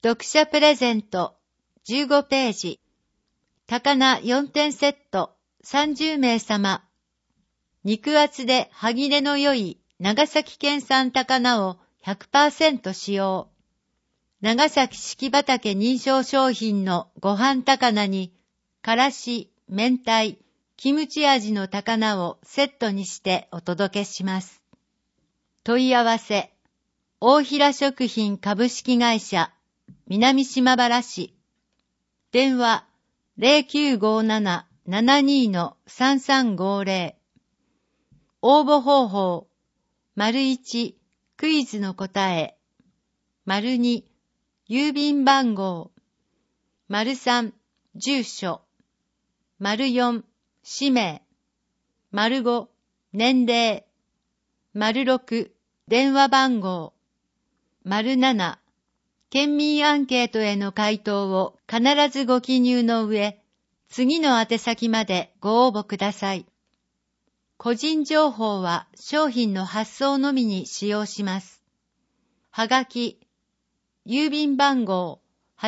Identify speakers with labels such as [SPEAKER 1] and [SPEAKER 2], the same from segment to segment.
[SPEAKER 1] 読者プレゼント15ページ。高菜4点セット30名様。肉厚で歯切れの良い長崎県産高菜を 100% 使用。長崎四季畑認証商品のご飯高菜に、からし、明太、キムチ味の高菜をセットにしてお届けします。問い合わせ、大平食品株式会社、南島原市。電話、0957-72-3350。応募方法、①クイズの答え、②郵便番号、③住所、�4氏名、⑤年齢、⑥電話番号、�7県民アンケートへの回答を必ずご記入の上、次の宛先までご応募ください。個人情報は商品の発送のみに使用します。はがき、郵便番号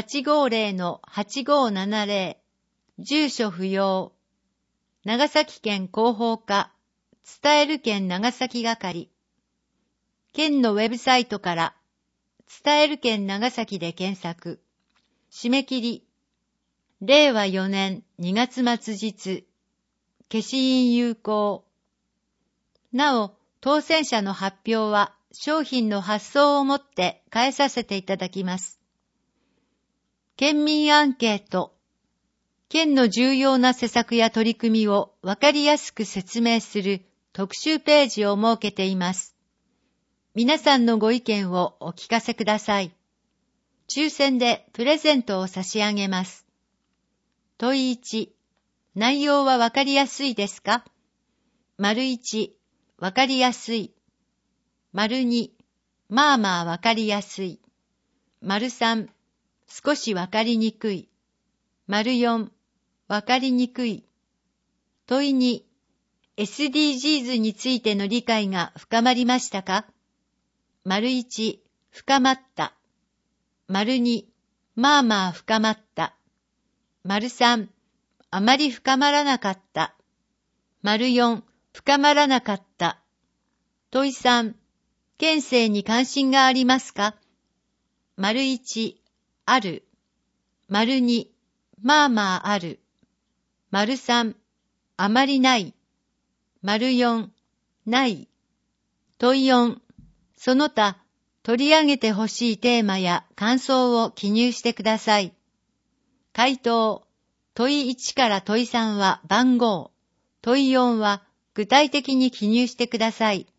[SPEAKER 1] 850-8570、住所不要、長崎県広報課、伝える県長崎係。県のウェブサイトから、伝える県長崎で検索。締め切り。令和4年2月末日。消印有効。なお、当選者の発表は商品の発送をもって返させていただきます。県民アンケート。県の重要な施策や取り組みをわかりやすく説明する特集ページを設けています。皆さんのご意見をお聞かせください。抽選でプレゼントを差し上げます。問1、内容はわかりやすいですか？①、わかりやすい。②、まあまあわかりやすい。③、少しわかりにくい。�4、わかりにくい。問2、SDGs についての理解が深まりましたか？①、深まった。②、まあまあ深まった。③、あまり深まらなかった。�4、深まらなかった。問3、県政に関心がありますか？①、ある。②、まあまあある。③、あまりない。�4、ない。問4、その他、取り上げてほしいテーマや感想を記入してください。回答、問1から問3は番号、問4は具体的に記入してください。